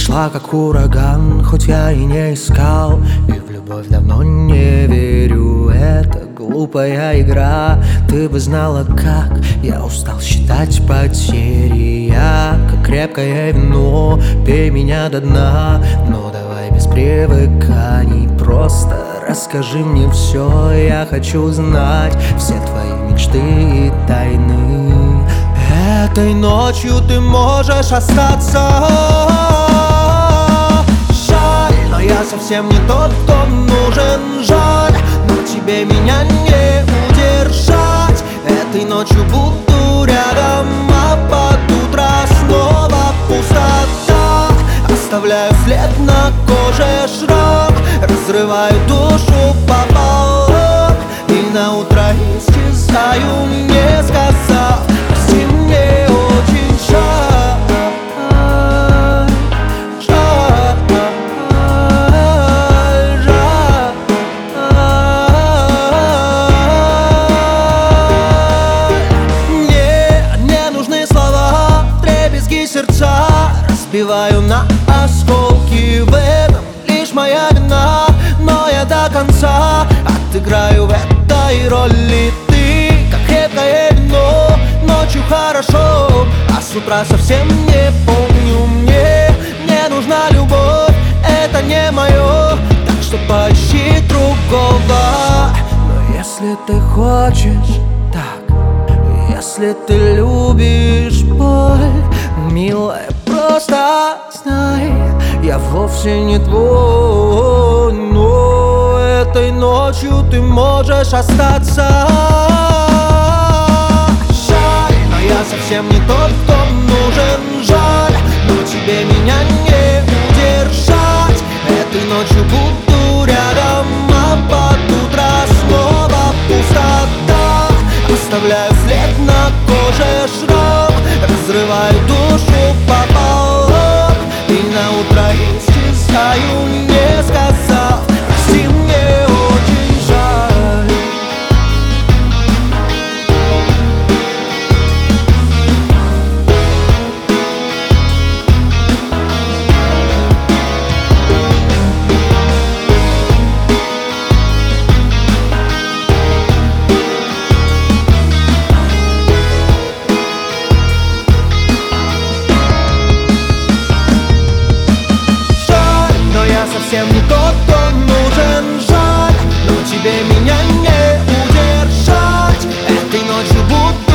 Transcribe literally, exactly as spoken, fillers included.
Пришла как ураган, хоть я и не искал, и в любовь давно не верю. Это глупая игра, ты бы знала как я устал считать потери. Я как крепкое вино, пей меня до дна, но давай без привыканий. Просто расскажи мне все, я хочу знать все твои мечты и тайны. Этой ночью ты можешь остаться. Жаль, но я совсем не тот, кто нужен. Жаль, но тебе меня не удержать. Этой ночью буду рядом, а под утро снова пустота. Оставляю след на коже, шрам, разрываю душу пополам, и на утро исчезаю, не сказав: прости, мне очень жаль, жаль, жаль. Мне не нужны слова, вдребезги сердца разбиваю на осколки. В этом лишь моя вина, но я до конца отыграю в этой роли. Ты как крепкое вино, ночью хорошо, а с утра совсем не помню. Мне не нужна любовь, это не мое, так что поищи другого. Но если ты хочешь так, если ты любишь боль, милая, просто знай, я вовсе не твой. Но этой ночью ты можешь остаться. Жаль, но я совсем не тот, кто нужен. Жаль, но тебе меня не удержать. Этой ночью буду рядом, а под утро снова пустота. Оставляю след на коже, шрам, разрываю душу пополам, и на утро исчезаю, не сказав: прости, мне очень жаль. Совсем не тот, кто нужен. Жаль, но тебе меня не удержать. Этой ночью буду